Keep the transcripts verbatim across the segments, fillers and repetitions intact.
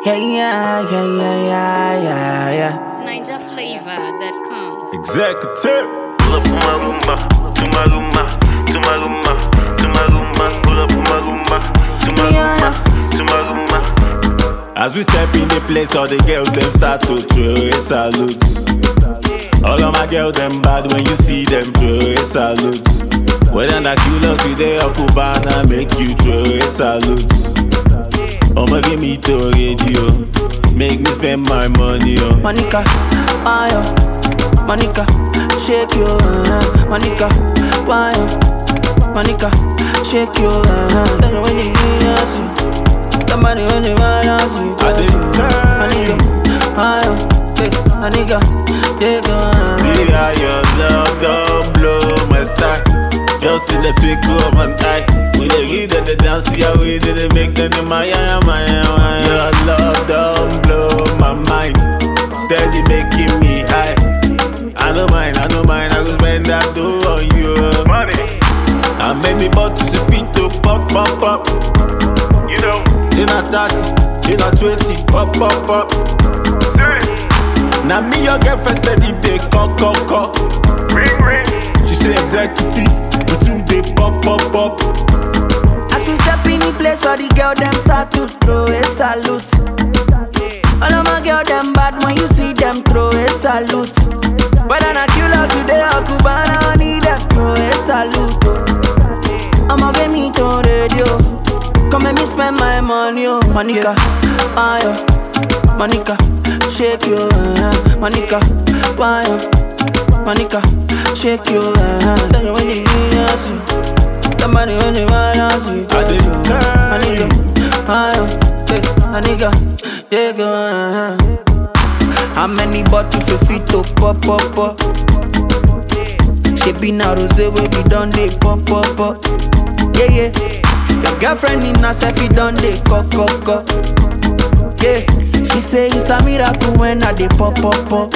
Yeah, yeah, yeah, yeah, yeah, yeah, yeah. Niger Flavor dot com. Executive. Pull up on my Roomba, to my Roomba, to my Roomba, to my Roomba. Pull up on my Roomba, to my Roomba, to my Roomba. As we step in the place, all the girls them start to throw a salute. All of my girls them bad when you see them throw a salute. Whether na Culos you dey or Cubana, make you throw a salute. I'ma give me to radio, make me spend my money on Monica, ayo, Monica, shake your uh, Monica, ayo, Monica, shake your uh, tell me when you need us, somebody when you want us. I didn't tell you. Ayo, Monica, shake your uh. See how your love don't blow my style. Just in the twinkle of an eye. We dey give them the dance, yeah, we didn't make them the maya, maya, maya. Your love don't blow my mind, steady making me high. I don't mind, I don't mind, I go spend that dough on you. Money. How many bottles you fit to pop, pop, pop? You know, in a thirty, in a twenty, pop, pop, pop. Now me your girlfriend steady dey call, call, call. Ring, ring. She say executive, but two dey pop, pop, pop. As we step in the place, all the girl them start to throw a salute. All of my girl them bad when you see them throw a salute. Whether na Culos today or Cubana, I need them throw a salute. Oh. I'ma get me to radio, come make me spend my money. Oh, Monica, ayo, Monica, shake your uh, Monica, ayo, Monica, shake your uh, tell me when you need us, somebody when you want us. I didn't tell you. Ayo, a nigga, shake your uh. How many bottles you fit to pop, pop, pop? She be na rose where we done dey pop, pop, pop. Yeah, yeah. Your girlfriend in us if we done dey cock, cock, cock. Yeah. She say it's a miracle when I dey pop, pop, pop.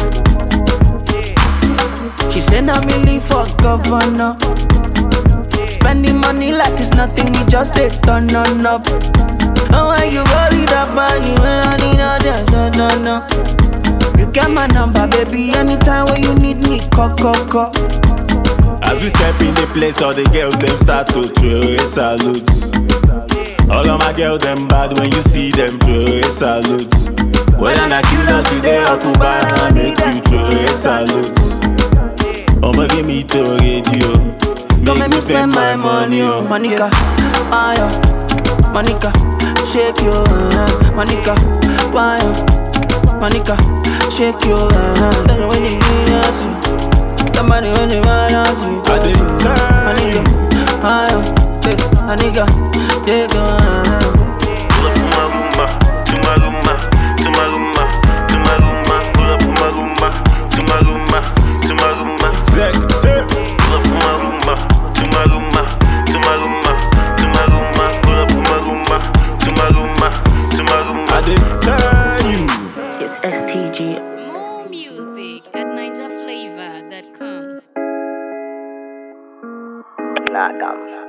She say na me live for governor. Spending money like it's nothing, we just dey turn on up. And when you worried about you, when I need a just no, no, no. You get my number, baby, anytime when you need me, call, call, call. As we step in the place, all the girls them start to throw a salute. All of my girls them bad when you see them throw a salute. Whether na Culos you dey or Cubana, make you throw a salute. I'ma give me to radio, Don't make me spend my money on Monica, ayo, Monica, shake your uh, Monica, ayo, Monica, shake your uh, tell me when you need us, somebody when you want us. I didn't tell you. Monica, ayo, Monica, shake your uh. Pull up on my Roomba, to my Roomba, to my Roomba, to my Roomba. Pull up on my Roomba, to my Roomba, to my Roomba. Executive. Pull up on my Roomba, to my Roomba, to my Roomba, to my Roomba. Pull up on my Roomba, to my Roomba, to my Roomba. I didn't tell you. It's S T G. More music at Niger Flavor dot com. Nah,